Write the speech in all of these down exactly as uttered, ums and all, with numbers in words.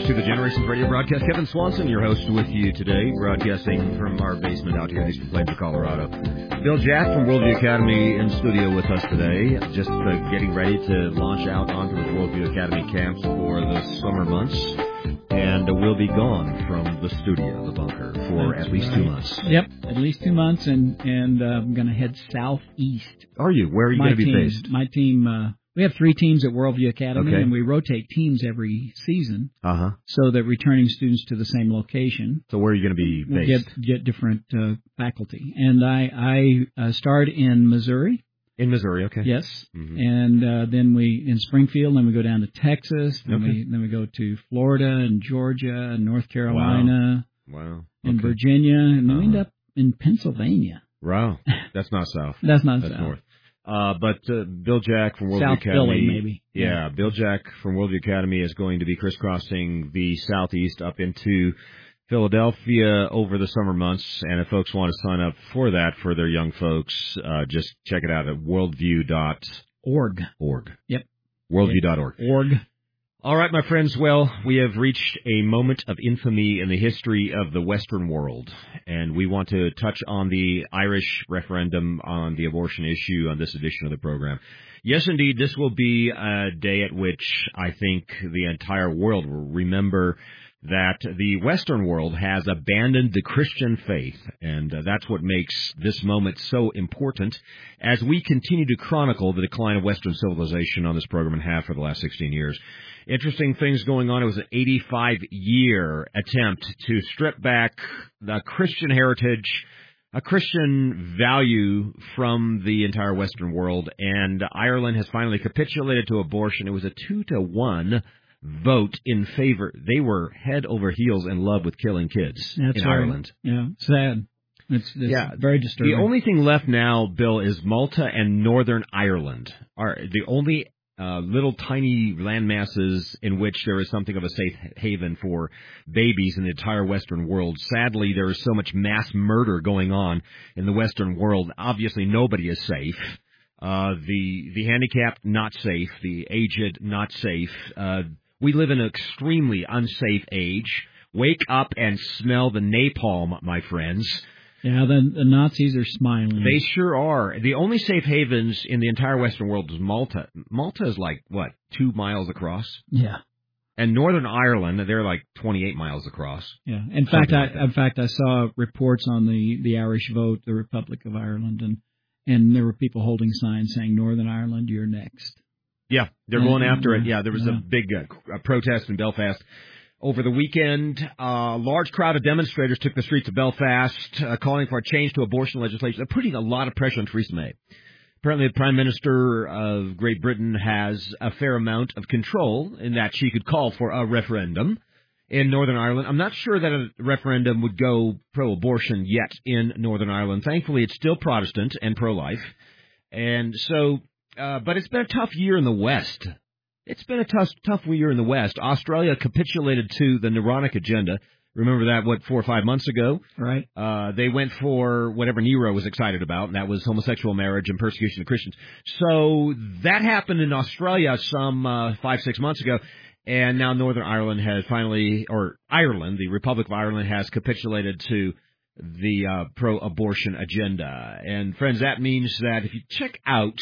folks, to the Generations Radio broadcast. Kevin Swanson, your host, with you today, broadcasting from our basement out here in Eastern Plains of Colorado. Bill Jack from Worldview Academy in studio with us today, just uh, getting ready to launch out onto the Worldview Academy camps for the summer months. And uh, we'll be gone from the studio, the bunker, for That's at least right. two months. Yep, at least two months, and, and uh, I'm going to head southeast. Are you? Where are you going to be team, based? My team... Uh, We have three teams at Worldview Academy, okay. and we rotate teams every season uh-huh. so that returning students to the same location. So where are you going to be based? Get, get different uh, faculty. And I, I uh, start in Missouri. In Missouri, okay. Yes. Mm-hmm. And uh, then we, in Springfield, then we go down to Texas, then, okay. we, then we go to Florida and Georgia and North Carolina. Wow. wow. Okay. And Virginia, and then uh-huh. we end up in Pennsylvania. Wow. That's not south. That's not That's south. north. Uh, but uh, Bill Jack from Worldview South Academy, Philly, maybe. Yeah, Bill Jack from Worldview Academy is going to be crisscrossing the southeast up into Philadelphia over the summer months. And if folks want to sign up for that for their young folks, uh, just check it out at worldview dot org. Org. Yep. worldview dot org. Org. All right, my friends. Well, we have reached a moment of infamy in the history of the Western world, and we want to touch on the Irish referendum on the abortion issue on this edition of the program. Yes, indeed, this will be a day at which I think the entire world will remember that the Western world has abandoned the Christian faith, and uh, that's what makes this moment so important as we continue to chronicle the decline of Western civilization on this program and have for the last sixteen years. Interesting things going on. It was an eighty-five year attempt to strip back the Christian heritage, a Christian value from the entire Western world, and Ireland has finally capitulated to abortion. It was a two to one vote in favor. They were head over heels in love with killing kids That's in right. Ireland. Yeah, sad. It's, it's yeah, very disturbing. The only thing left now, Bill, is Malta and Northern Ireland are the only uh, little tiny land masses in which there is something of a safe haven for babies in the entire Western world. Sadly, there is so much mass murder going on in the Western world. Obviously, nobody is safe. Uh, the the handicapped, not safe. The aged, not safe. Uh, we live in an extremely unsafe age. Wake up and smell the napalm, my friends. Yeah, the, the Nazis are smiling. They sure are. The only safe havens in the entire Western world is Malta. Malta is like, what, two miles across? Yeah. And Northern Ireland, they're like twenty-eight miles across. Yeah. In fact, I, like in fact, I saw reports on the, the Irish vote, the Republic of Ireland, and and there were people holding signs saying, Northern Ireland, you're next. Yeah, they're and, going after and, it. Yeah, there was yeah. a big uh, a protest in Belfast. Over the weekend, a uh, large crowd of demonstrators took the streets of Belfast, uh, calling for a change to abortion legislation. They're putting a lot of pressure on Theresa May. Apparently, the Prime Minister of Great Britain has a fair amount of control in that she could call for a referendum in Northern Ireland. I'm not sure that a referendum would go pro-abortion yet in Northern Ireland. Thankfully, it's still Protestant and pro-life. And so, uh, but it's been a tough year in the West. It's been a tough, tough year in the West. Australia capitulated to the Neuronic agenda. Remember that, what, four or five months ago? Right. Uh, they went for whatever Nero was excited about, and that was homosexual marriage and persecution of Christians. So that happened in Australia some uh, five, six months ago. And now Northern Ireland has finally, or Ireland, the Republic of Ireland, has capitulated to the uh, pro-abortion agenda. And, friends, that means that if you check out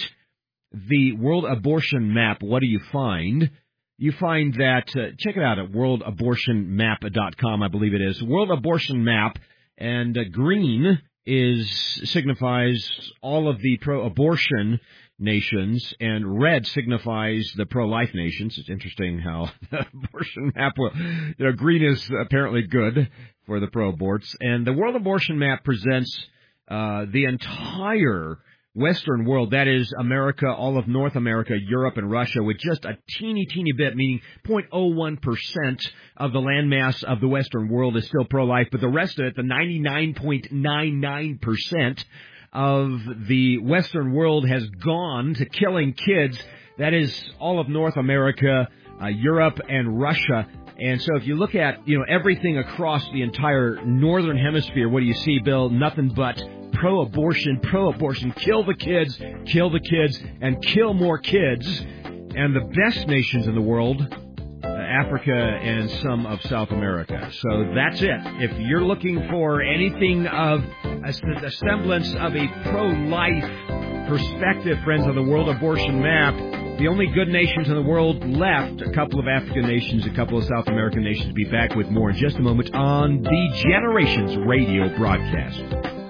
the World Abortion Map, what do you find? You find that, uh, check it out at world abortion map dot com, I believe it is. World Abortion Map, and uh, green is signifies all of the pro-abortion nations, and red signifies the pro-life nations. It's interesting how the abortion map, will, you know, green is apparently good for the pro-aborts. And the World Abortion Map presents uh, the entire Western world, that is America, all of North America, Europe, and Russia, with just a teeny, teeny bit, meaning zero point zero one percent of the landmass of the Western world is still pro-life, but the rest of it, the ninety-nine point nine nine percent of the Western world has gone to killing kids. That is all of North America, uh, Europe, and Russia. And so if you look at, you know, everything across the entire Northern Hemisphere, what do you see, Bill? Nothing but pro-abortion, pro-abortion, kill the kids, kill the kids, and kill more kids. And the best nations in the world, uh, Africa and some of South America. So that's it. If you're looking for anything of a, a semblance of a pro-life perspective, friends, of the world abortion map, the only good nations in the world left, a couple of African nations, a couple of South American nations. Be back with more in just a moment on the Generations radio broadcast.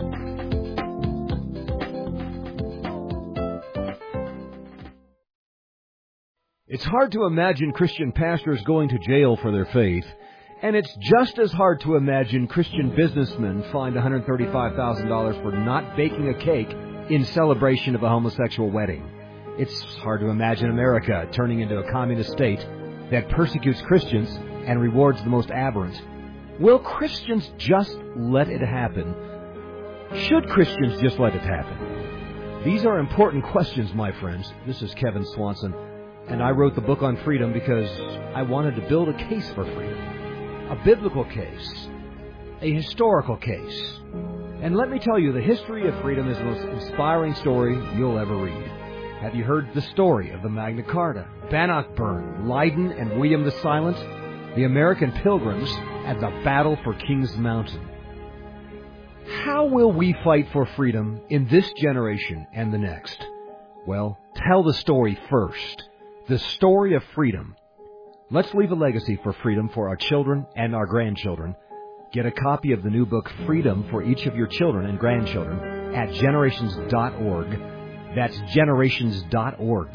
It's hard to imagine Christian pastors going to jail for their faith, and it's just as hard to imagine Christian businessmen fined one hundred thirty-five thousand dollars for not baking a cake in celebration of a homosexual wedding. It's hard to imagine America turning into a communist state that persecutes Christians and rewards the most aberrant. Will Christians just let it happen? Should Christians just let it happen? These are important questions, my friends. This is Kevin Swanson, and I wrote the book on freedom because I wanted to build a case for freedom. A biblical case. A historical case. And let me tell you, the history of freedom is the most inspiring story you'll ever read. Have you heard the story of the Magna Carta, Bannockburn, Leiden, and William the Silent, the American Pilgrims, and the battle for King's Mountain? How will we fight for freedom in this generation and the next? Well, tell the story first. The story of freedom. Let's leave a legacy for freedom for our children and our grandchildren. Get a copy of the new book, Freedom for Each of Your Children and Grandchildren, at generations dot org. That's generations dot org.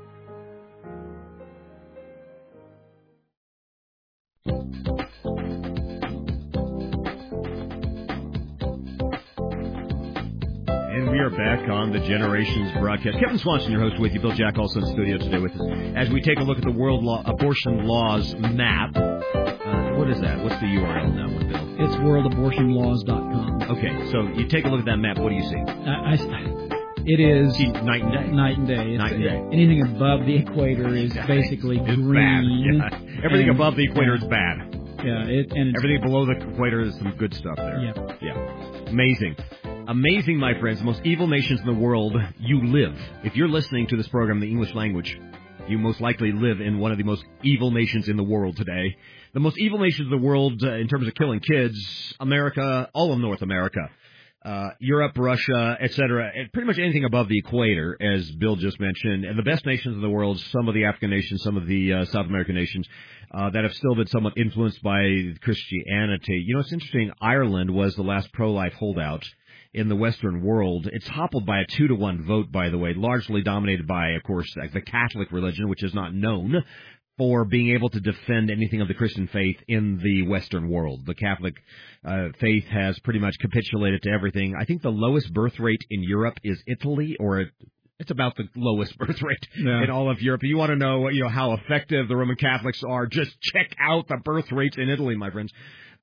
And we are back on the Generations broadcast. Kevin Swanson, your host, with you. Bill Jack also in the studio today with us. As we take a look at the world law, abortion laws map. Uh, what is that? What's the U R L now, Bill? It's world abortion laws dot com. Okay, so you take a look at that map. What do you see? I, I, it is see, night and day. Night and day. It's, night and day. Anything above the equator is yeah, basically it's green. Bad. Yeah. Everything and, above the equator yeah. is bad. Yeah, it, and it's, everything below the equator is some good stuff there. Yeah, yeah, amazing. Amazing, my friends. The most evil nations in the world, you live. If you're listening to this program in the English language, you most likely live in one of the most evil nations in the world today. The most evil nations in the world uh, in terms of killing kids, America, all of North America, uh, Europe, Russia, et cetera, and pretty much anything above the equator, as Bill just mentioned. And the best nations in the world, some of the African nations, some of the uh, South American nations, uh, that have still been somewhat influenced by Christianity. You know, it's interesting. Ireland was the last pro-life holdout in the Western world. It's toppled by a two to one vote, by the way, largely dominated by, of course, the Catholic religion, which is not known for being able to defend anything of the Christian faith in the Western world. The Catholic uh, faith has pretty much capitulated to everything. I think the lowest birth rate in Europe is Italy, or it's about the lowest birth rate yeah. in all of Europe. You want to know, you know, how effective the Roman Catholics are, just check out the birth rates in Italy, my friends.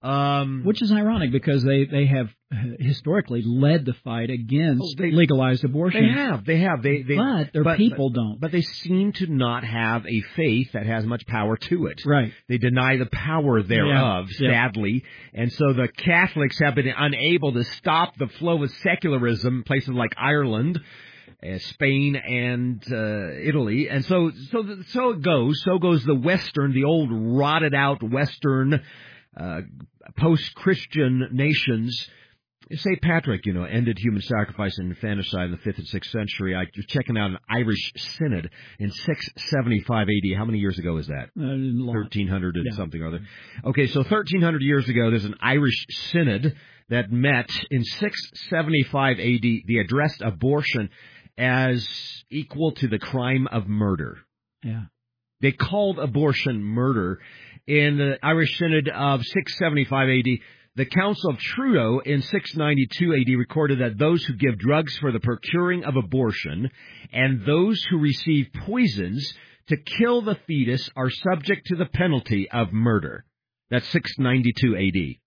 Um, Which is ironic because they, they have historically led the fight against oh, they, legalized abortion. They have, they have. They, they, but their but, people but, don't. But they seem to not have a faith that has much power to it. Right. They deny the power thereof, yeah. sadly. Yeah. And so the Catholics have been unable to stop the flow of secularism in places like Ireland, Uh, Spain and uh, Italy, and so so so it goes. So goes the Western, the old rotted out Western uh, post-Christian nations. Saint Patrick, you know, ended human sacrifice and infanticide in the fifth and sixth century. I was checking out an Irish synod in six seventy-five A D. How many years ago is that? Uh, thirteen hundred and yeah. something or other. Okay, so thirteen hundred years ago, there's an Irish synod that met in six seventy-five A D. They addressed abortion as equal to the crime of murder. Yeah. They called abortion murder. In the Irish Synod of six seventy-five A D, the Council of Trudeau in six ninety-two A D recorded that those who give drugs for the procuring of abortion and those who receive poisons to kill the fetus are subject to the penalty of murder. That's six ninety-two A D.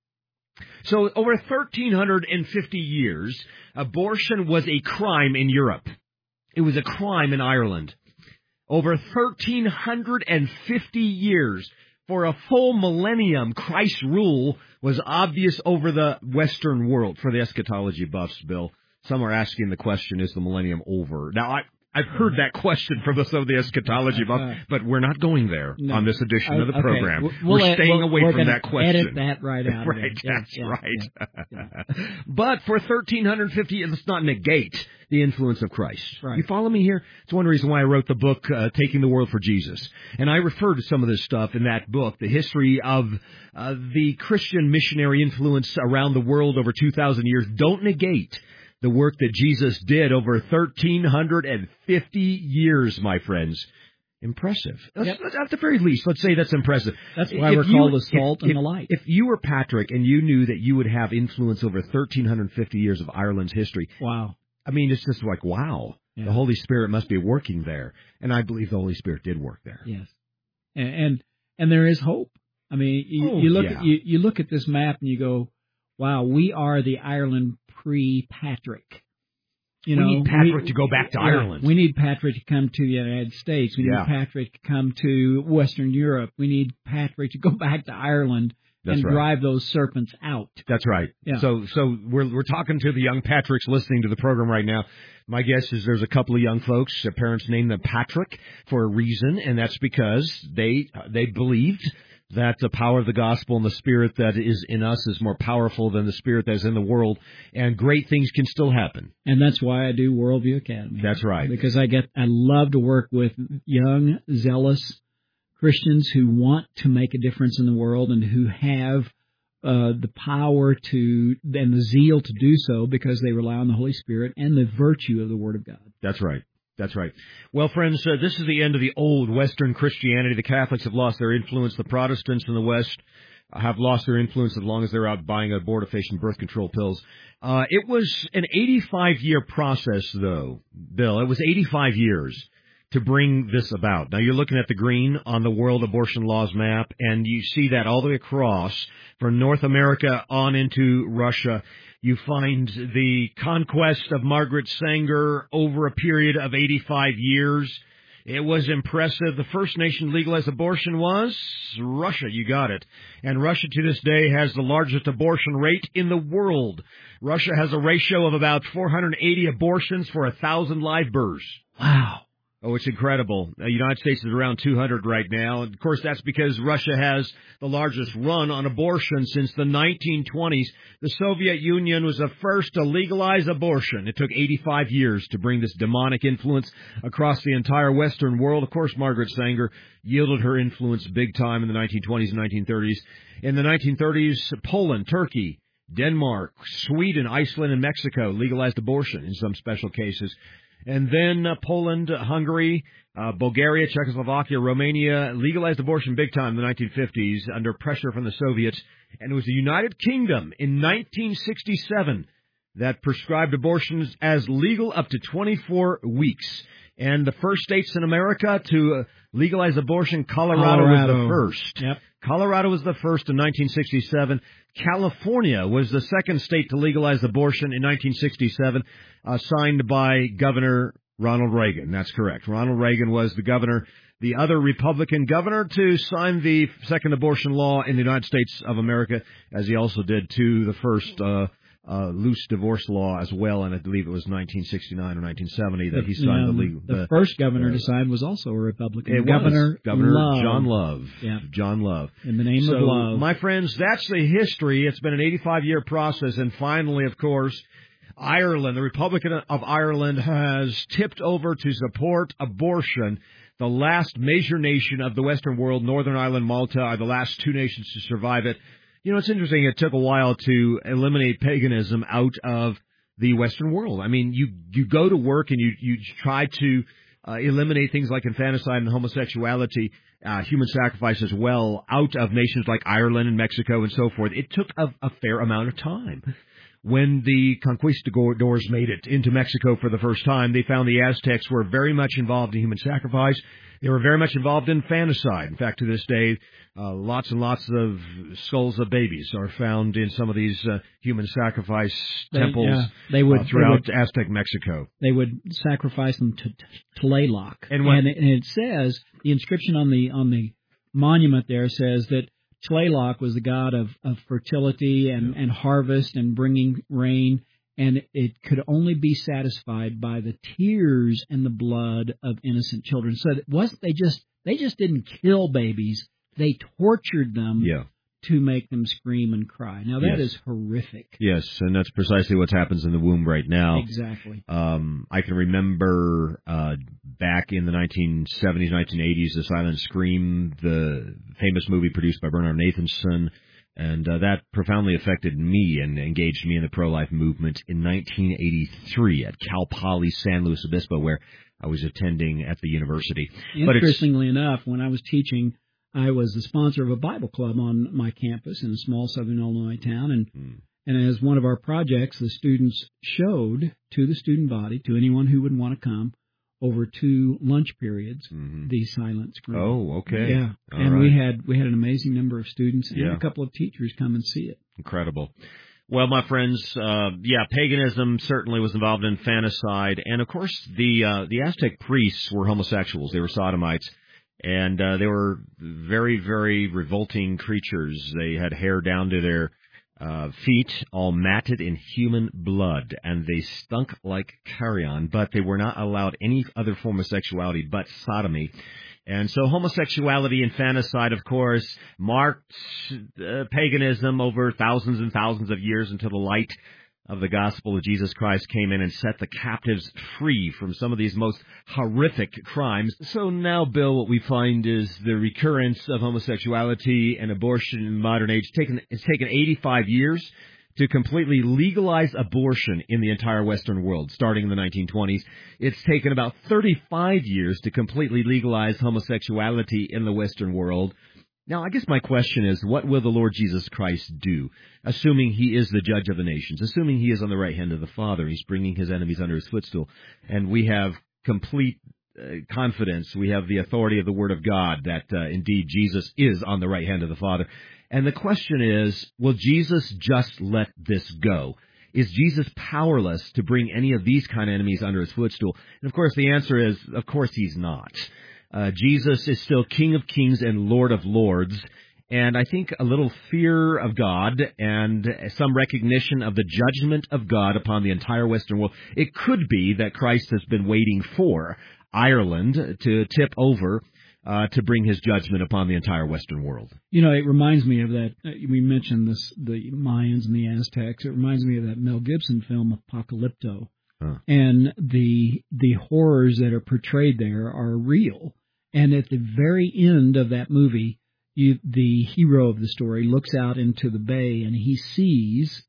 So over one thousand three hundred fifty years, abortion was a crime in Europe. It was a crime in Ireland. Over one thousand three hundred fifty years, for a full millennium, Christ's rule was obvious over the Western world. For the eschatology buffs, Bill, some are asking the question, is the millennium over? Now, I, I've heard that question from some of the eschatology buffs, uh, but we're not going there no. on this edition uh, of the okay. program. We'll we're staying we'll, away we're from that question. Edit that right out. Right, yeah, that's yeah, right. Yeah, yeah. But for thirteen fifty, let's not negate the influence of Christ. Right. You follow me here? It's one reason why I wrote the book, uh, Taking the World for Jesus. And I refer to some of this stuff in that book, the history of uh, the Christian missionary influence around the world over two thousand years. Don't negate the work that Jesus did over thirteen fifty years, my friends. Impressive. Yep. Let's, at the very least, let's say that's impressive. That's why if we're you, called the salt if, and the light. If you were Patrick and you knew that you would have influence over thirteen fifty years of Ireland's history, wow. I mean, it's just like, wow, yeah. The Holy Spirit must be working there. And I believe the Holy Spirit did work there. Yes. And and, and there is hope. I mean, you, oh, you look yeah. at you, you look at this map and you go, wow, we are the Ireland pre-Patrick. You we know, need Patrick we, to go back to yeah, Ireland. We need Patrick to come to the United States. We yeah. need Patrick to come to Western Europe. We need Patrick to go back to Ireland That's and right. drive those serpents out. That's right. Yeah. So, so we're we're talking to the young Patricks listening to the program right now. My guess is there's a couple of young folks. Their parents named them Patrick for a reason, and that's because they they believed that the power of the gospel and the Spirit that is in us is more powerful than the Spirit that is in the world, and great things can still happen. And that's why I do Worldview Academy. That's right. Because I get, I love to work with young, zealous Christians who want to make a difference in the world and who have uh, the power to, and the zeal to do so because they rely on the Holy Spirit and the virtue of the Word of God. That's right. That's right. Well, friends, uh, this is the end of the old Western Christianity. The Catholics have lost their influence. The Protestants in the West have lost their influence as long as they're out buying abortifacient birth control pills. Uh, it was an eighty-five year process, though, Bill. It was eighty-five years to bring this about. Now, you're looking at the green on the World Abortion Laws map, and you see that all the way across from North America on into Russia. You find the conquest of Margaret Sanger over a period of eighty-five years. It was impressive. The first nation to legalize abortion was Russia. You got it. And Russia to this day has the largest abortion rate in the world. Russia has a ratio of about four hundred eighty abortions for one thousand live births. Wow. Oh, it's incredible. The United States is around two hundred right now. And of course, that's because Russia has the largest run on abortion since the nineteen twenties. The Soviet Union was the first to legalize abortion. It took eighty-five years to bring this demonic influence across the entire Western world. Of course, Margaret Sanger yielded her influence big time in the nineteen twenties and nineteen thirties. In the nineteen thirties, Poland, Turkey, Denmark, Sweden, Iceland, and Mexico legalized abortion in some special cases. And then uh, Poland, uh, Hungary, uh, Bulgaria, Czechoslovakia, Romania legalized abortion big time in the nineteen fifties under pressure from the Soviets. And it was the United Kingdom in nineteen sixty-seven that prescribed abortions as legal up to twenty-four weeks. And the first states in America to uh, legalize abortion, Colorado, Colorado was the first. Yep. Colorado was the first in nineteen sixty-seven. California was the second state to legalize abortion in nineteen sixty-seven, uh, signed by Governor Ronald Reagan. That's correct. Ronald Reagan was the governor, the other Republican governor to sign the second abortion law in the United States of America, as he also did to the first uh, uh, loose divorce law as well, and I believe it was nineteen sixty-nine or nineteen seventy that he signed um, the legal. The, the first governor uh, to sign was also a Republican. It Governor was Governor Love. John Love. Yeah. John Love. In the name so, of love. My friends, that's the history. It's been an eighty-five year process, and finally, of course, Ireland, the Republic of Ireland, has tipped over to support abortion. The last major nation of the Western world, Northern Ireland, Malta, are the last two nations to survive it. You know, it's interesting. It took a while to eliminate paganism out of the Western world. I mean, you you go to work and you you try to uh, eliminate things like infanticide and homosexuality, uh, human sacrifice as well, out of nations like Ireland and Mexico and so forth. It took a, a fair amount of time. When the conquistadors made it into Mexico for the first time, they found the Aztecs were very much involved in human sacrifice. They were very much involved in infanticide. In fact, to this day, uh, lots and lots of skulls of babies are found in some of these uh, human sacrifice temples they, yeah, they would, uh, throughout they would, Aztec Mexico. They would sacrifice them to Tlaloc. And, when, and, it, and it says, the inscription on the on the monument there says that Tlaloc was the god of, of fertility and, and harvest and bringing rain, and it could only be satisfied by the tears and the blood of innocent children. So it wasn't they just they just didn't kill babies; they tortured them. Yeah. To make them scream and cry. Now, that Yes. is horrific. Yes, and that's precisely what happens in the womb right now. Exactly. Um, I can remember uh, back in the nineteen seventies, nineteen eighties, The Silent Scream, the famous movie produced by Bernard Nathanson, and uh, that profoundly affected me and engaged me in the pro-life movement in nineteen eighty-three at Cal Poly San Luis Obispo, where I was attending at the university. Interestingly enough, when I was teaching, I was the sponsor of a Bible club on my campus in a small southern Illinois town, and mm. and as one of our projects, the students showed to the student body, to anyone who would want to come, over two lunch periods, mm-hmm. the Silent Scream. Oh, okay. Yeah, All and right. we had we had an amazing number of students and yeah. a couple of teachers come and see it. Incredible. Well, my friends, uh, yeah, paganism certainly was involved in infanticide, and of course, the uh, the Aztec priests were homosexuals; they were sodomites. And uh, they were very, very revolting creatures. They had hair down to their uh, feet, all matted in human blood, and they stunk like carrion, but they were not allowed any other form of sexuality but sodomy. And so homosexuality, infanticide, of course, marked uh, paganism over thousands and thousands of years until the light of the gospel of Jesus Christ came in and set the captives free from some of these most horrific crimes. So now, Bill, what we find is the recurrence of homosexuality and abortion in the modern age. It's taken, it's taken eighty-five years to completely legalize abortion in the entire Western world, starting in the nineteen twenties. It's taken about thirty-five years to completely legalize homosexuality in the Western world. Now, I guess my question is, what will the Lord Jesus Christ do, assuming he is the judge of the nations, assuming he is on the right hand of the Father, he's bringing his enemies under his footstool, and we have complete uh, confidence, we have the authority of the Word of God that uh, indeed Jesus is on the right hand of the Father. And the question is, will Jesus just let this go? Is Jesus powerless to bring any of these kind of enemies under his footstool? And of course, the answer is, of course he's not. Uh, Jesus is still King of Kings and Lord of Lords, and I think a little fear of God and some recognition of the judgment of God upon the entire Western world. It could be that Christ has been waiting for Ireland to tip over uh, to bring his judgment upon the entire Western world. You know, it reminds me of that, we mentioned this, the Mayans and the Aztecs. It reminds me of that Mel Gibson film, Apocalypto. Huh. And the the horrors that are portrayed there are real. And at the very end of that movie, you, the hero of the story looks out into the bay and he sees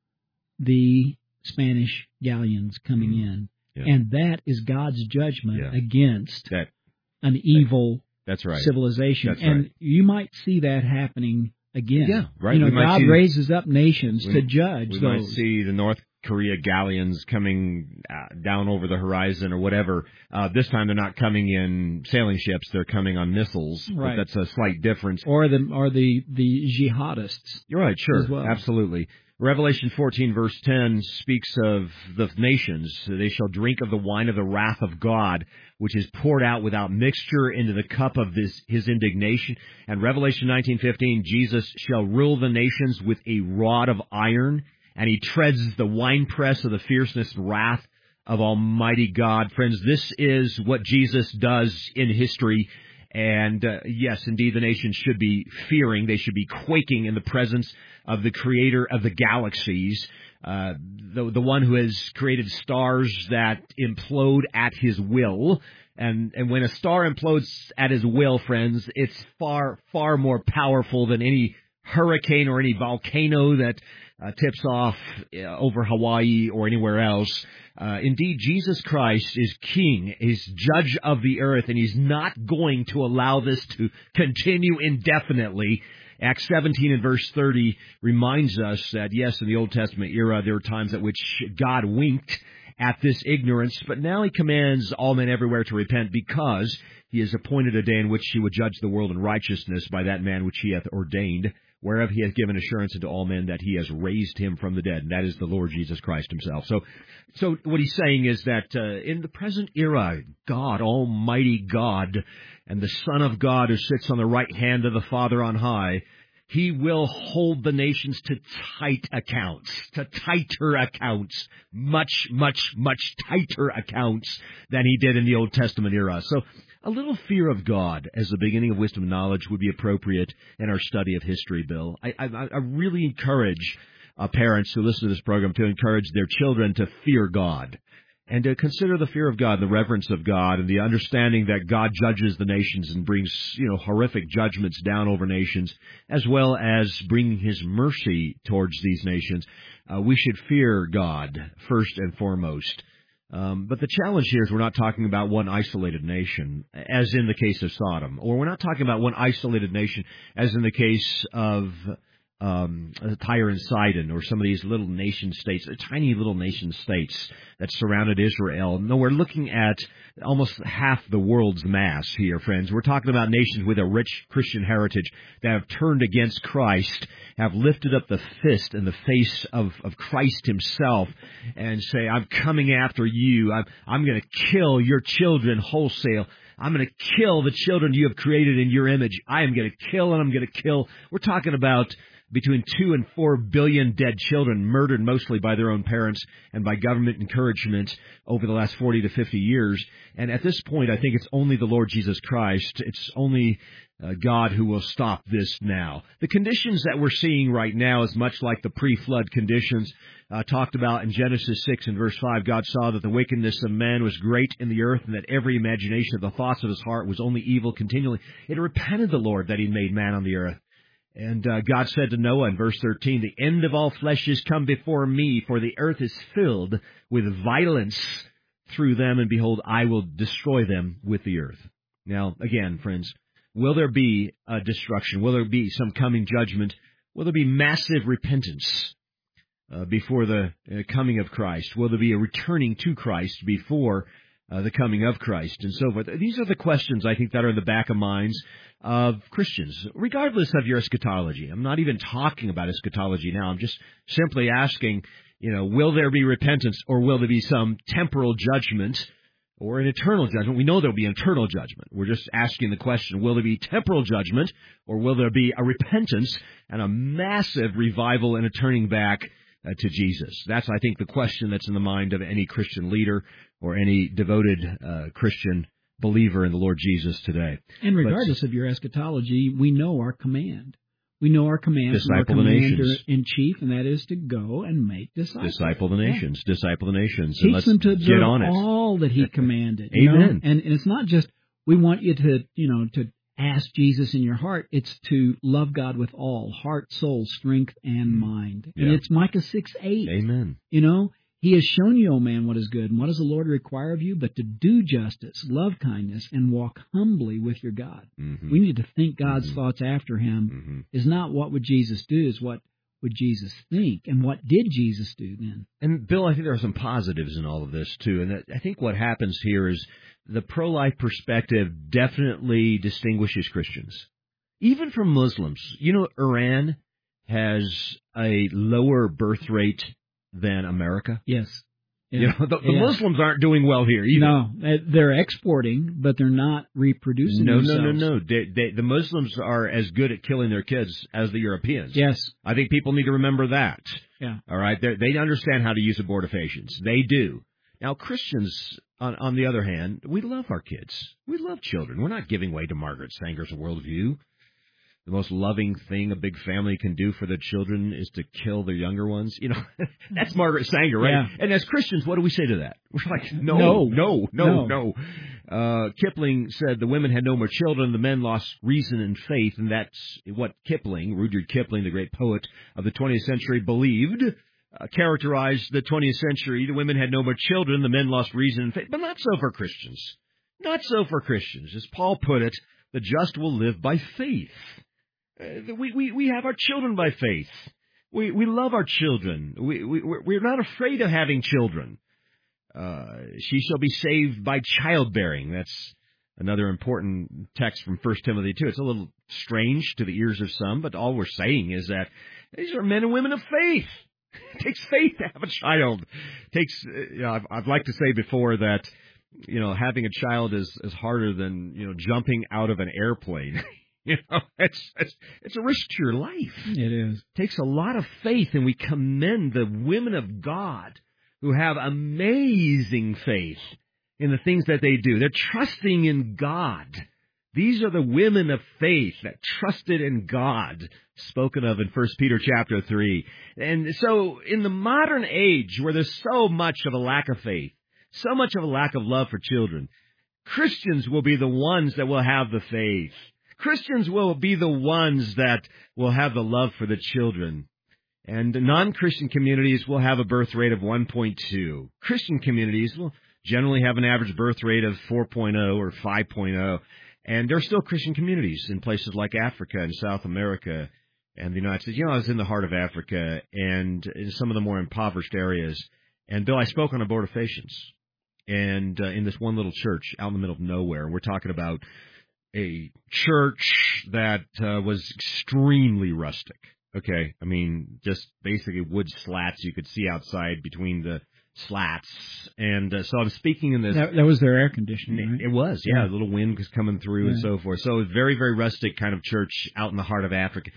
the Spanish galleons coming mm. in. Yeah. And that is God's judgment yeah. against that, an evil that's right. civilization. That's and right. you might see that happening again. Yeah, right. You know, we God see, raises up nations we, to judge we those. might see the North Korea galleons coming uh, down over the horizon or whatever. Uh, this time they're not coming in sailing ships; they're coming on missiles. Right. But that's a slight difference. Or the or the the jihadists. You're right. Sure. As well. Absolutely. Revelation fourteen verse ten speaks of the nations. They shall drink of the wine of the wrath of God, which is poured out without mixture into the cup of this, his indignation. And Revelation nineteen fifteen, Jesus shall rule the nations with a rod of iron, and he treads the winepress of the fierceness and wrath of Almighty God. Friends, this is what Jesus does in history. And uh, yes, indeed, the nations should be fearing. They should be quaking in the presence of the creator of the galaxies, uh, the, the one who has created stars that implode at his will. And, and when a star implodes at his will, friends, it's far, far more powerful than any hurricane or any volcano that uh, tips off uh, over Hawaii or anywhere else. Uh, indeed, Jesus Christ is king, is judge of the earth, and he's not going to allow this to continue indefinitely. Acts seventeen and verse thirty reminds us that, yes, in the Old Testament era, there were times at which God winked at this ignorance, but now he commands all men everywhere to repent, because he has appointed a day in which he would judge the world in righteousness by that man which he hath ordained, whereof he hath given assurance unto all men that he has raised him from the dead, and that is the Lord Jesus Christ himself. So so what he's saying is that uh, in the present era, God, Almighty God, and the Son of God who sits on the right hand of the Father on high, He will hold the nations to tight accounts, to tighter accounts, much, much, much tighter accounts than he did in the Old Testament era. So a little fear of God as the beginning of wisdom and knowledge would be appropriate in our study of history, Bill. I, I, I really encourage uh, parents who listen to this program to encourage their children to fear God and to consider the fear of God, the reverence of God, and the understanding that God judges the nations and brings, you know, horrific judgments down over nations, as well as bringing His mercy towards these nations. Uh, we should fear God first and foremost. Um, but the challenge here is we're not talking about one isolated nation, as in the case of Sodom, or we're not talking about one isolated nation, as in the case of um, Tyre and Sidon, or some of these little nation states, tiny little nation states that surrounded Israel. No, we're looking at almost half the world's mass here, friends. We're talking about nations with a rich Christian heritage that have turned against Christ, have lifted up the fist in the face of, of Christ Himself and say, I'm coming after you. I'm, I'm going to kill your children wholesale. I'm going to kill the children you have created in your image. I am going to kill and I'm going to kill. We're talking about between two and four billion dead children murdered mostly by their own parents and by government encouragement over the last forty to fifty years. And at this point, I think it's only the Lord Jesus Christ. It's only uh, God who will stop this now. The conditions that we're seeing right now is much like the pre-flood conditions uh, talked about in Genesis six and verse five. God saw that the wickedness of man was great in the earth and that every imagination of the thoughts of his heart was only evil continually. It repented the Lord that He made man on the earth. And uh, God said to Noah in verse thirteen, the end of all flesh is come before me, for the earth is filled with violence through them, and behold, I will destroy them with the earth. Now, again, friends, will there be a destruction? Will there be some coming judgment? Will there be massive repentance uh, before the uh, coming of Christ? Will there be a returning to Christ before uh, the coming of Christ, and so forth? These are the questions, I think, that are in the back of minds of Christians, regardless of your eschatology. I'm not even talking about eschatology now. I'm just simply asking, you know, will there be repentance, or will there be some temporal judgment or an eternal judgment? We know there will be an eternal judgment. We're just asking the question, will there be temporal judgment, or will there be a repentance and a massive revival and a turning back uh, to Jesus? That's, I think, the question that's in the mind of any Christian leader or any devoted uh, Christian believer in the Lord Jesus today. And regardless but, of your eschatology, we know our command. We know our command from our commander-in-chief, and that is to go and make disciples. Disciple the nations. Yeah. Disciple the nations. Teach and them to observe on all that He commanded. Amen. Know? And, and it's not just, we want you to, you know, to ask Jesus in your heart. It's to love God with all, heart, soul, strength, and mind. Yeah. And it's Micah six eight. Amen. You know, He has shown you, O man, what is good, and what does the Lord require of you? But to do justice, love kindness, and walk humbly with your God. Mm-hmm. We need to think God's mm-hmm. thoughts after Him. Mm-hmm. Is not what would Jesus do, is what would Jesus think, and what did Jesus do then? And, Bill, I think there are some positives in all of this, too. And I think what happens here is the pro-life perspective definitely distinguishes Christians, even from Muslims. You know, Iran has a lower birth rate than America. Yes. Yeah. You know, the, the yeah. Muslims aren't doing well here either. No, they're exporting, but they're not reproducing no, themselves. No, no, no, no. They, they, the Muslims are as good at killing their kids as the Europeans. Yes. I think people need to remember that. Yeah. All right? They're, they understand how to use abortifacients. They do. Now, Christians, on, on the other hand, we love our kids. We love children. We're not giving way to Margaret Sanger's worldview. The most loving thing a big family can do for their children is to kill their younger ones. You know, that's Margaret Sanger, right? Yeah. And as Christians, what do we say to that? We're like, no, no, no, no, no. no. Uh, Kipling said the women had no more children, the men lost reason and faith, and that's what Kipling, Rudyard Kipling, the great poet of the twentieth century, believed, uh, characterized the twentieth century. The women had no more children, the men lost reason and faith. But not so for Christians. Not so for Christians. As Paul put it, the just will live by faith. Uh, we, we, we have our children by faith. We, we love our children. We, we, we're not afraid of having children. Uh, she shall be saved by childbearing. That's another important text from First Timothy two. It's a little strange to the ears of some, but all we're saying is that these are men and women of faith. It takes faith to have a child. It takes, you know, I've, I've liked to say before that, you know, having a child is, is harder than, you know, jumping out of an airplane. You know, it's, it's, it's a risk to your life. It is. It takes a lot of faith, and we commend the women of God who have amazing faith in the things that they do. They're trusting in God. These are the women of faith that trusted in God, spoken of in First Peter chapter three. And so in the modern age where there's so much of a lack of faith, so much of a lack of love for children, Christians will be the ones that will have the faith. Christians will be the ones that will have the love for the children. And non-Christian communities will have a birth rate of one point two. Christian communities will generally have an average birth rate of four point oh or five point oh. And there are still Christian communities in places like Africa and South America and the United States. You know, I was in the heart of Africa and in some of the more impoverished areas. And, Bill, I spoke on abortifacients and uh, in this one little church out in the middle of nowhere. We're talking about a church that uh, was extremely rustic. Okay, I mean, just basically wood slats you could see outside between the slats. And uh, so I'm speaking in this. That, that was their air conditioning, right? It was, yeah. yeah. A little wind was coming through yeah. and so forth. So it was very, very rustic kind of church out in the heart of Africa.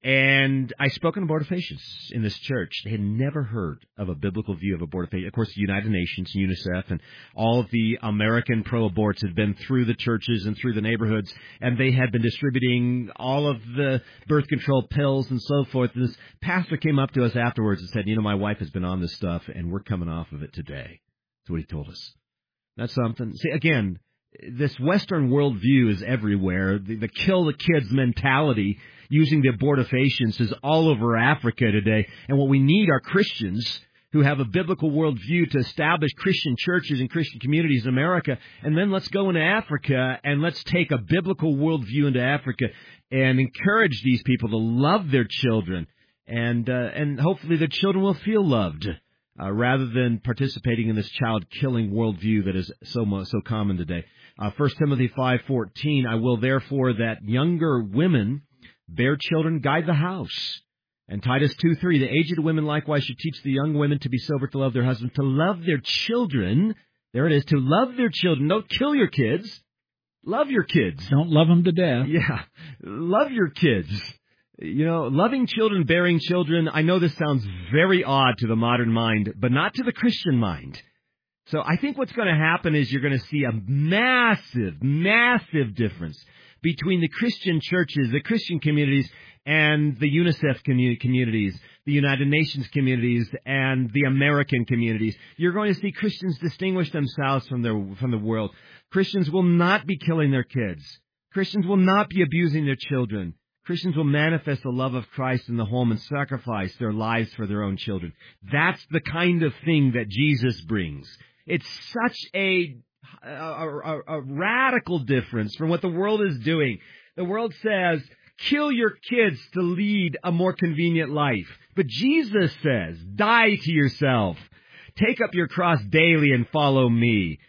And I spoke on abortifacients in this church. They had never heard of a biblical view of abortifacient. Of course, the United Nations, UNICEF, and all of the American pro-aborts had been through the churches and through the neighborhoods, and they had been distributing all of the birth control pills and so forth. And this pastor came up to us afterwards and said, you know, my wife has been on this stuff, and we're coming off of it today. That's what he told us. That's something. See, again, this Western worldview is everywhere. The, the kill the kids mentality using the abortifacients is all over Africa today. And what we need are Christians who have a biblical worldview to establish Christian churches and Christian communities in America. And then let's go into Africa and let's take a biblical worldview into Africa and encourage these people to love their children. And, uh, and hopefully their children will feel loved. Uh, rather than participating in this child-killing worldview that is so so common today. Uh, First Timothy five fourteen, I will therefore that younger women bear children, guide the house. And Titus two three, the aged women likewise should teach the young women to be sober, to love their husbands, to love their children. There it is, to love their children. Don't kill your kids. Love your kids. Don't love them to death. Yeah, love your kids. You know, loving children, bearing children, I know this sounds very odd to the modern mind, but not to the Christian mind. So I think what's going to happen is you're going to see a massive, massive difference between the Christian churches, the Christian communities, and the UNICEF commu- communities, the United Nations communities, and the American communities. You're going to see Christians distinguish themselves from, their, from the world. Christians will not be killing their kids. Christians will not be abusing their children. Christians will manifest the love of Christ in the home and sacrifice their lives for their own children. That's the kind of thing that Jesus brings. It's such a, a, a, a radical difference from what the world is doing. The world says, kill your kids to lead a more convenient life. But Jesus says, die to yourself. Take up your cross daily and follow me.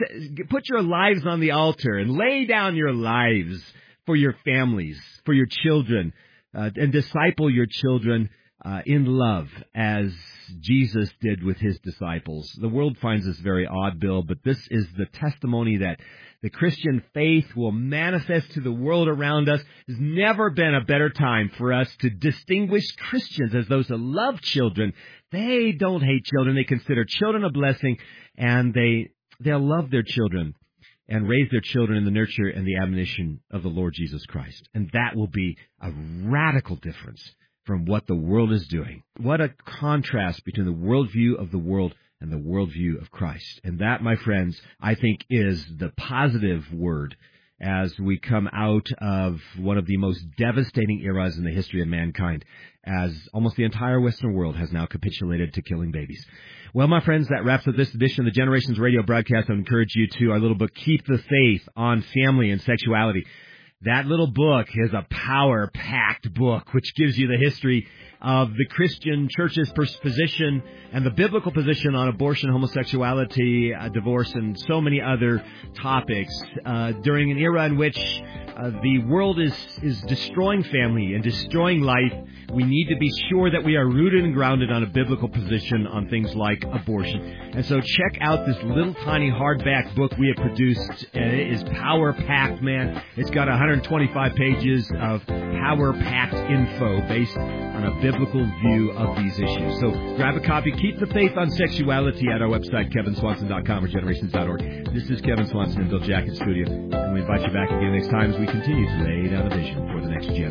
Put your lives on the altar and lay down your lives for your families, for your children, uh, and disciple your children uh, in love as Jesus did with his disciples. The world finds this very odd, Bill, but this is the testimony that the Christian faith will manifest to the world around us. There's never been a better time for us to distinguish Christians as those that love children. They don't hate children. They consider children a blessing, and they they'll love their children and raise their children in the nurture and the admonition of the Lord Jesus Christ. And that will be a radical difference from what the world is doing. What a contrast between the worldview of the world and the worldview of Christ. And that, my friends, I think is the positive word as we come out of one of the most devastating eras in the history of mankind, as almost the entire Western world has now capitulated to killing babies. Well, my friends, that wraps up this edition of the Generations Radio broadcast. I encourage you to our little book, Keep the Faith on Family and Sexuality. That little book is a power-packed book which gives you the history of the Christian church's position and the biblical position on abortion, homosexuality, uh, divorce, and so many other topics uh, during an era in which uh, the world is, is destroying family and destroying life. We need to be sure that we are rooted and grounded on a biblical position on things like abortion. And so check out this little tiny hardback book we have produced. Uh, it is power-packed, man. It's got one hundred twenty-five pages of power-packed info based on a biblical view of these issues. So grab a copy. Keep the Faith on Sexuality at our website, kevin swanson dot com or generations dot org. This is Kevin Swanson in Bill Jackett Studio, and we invite you back again next time as we continue to lay down a vision for the next generation.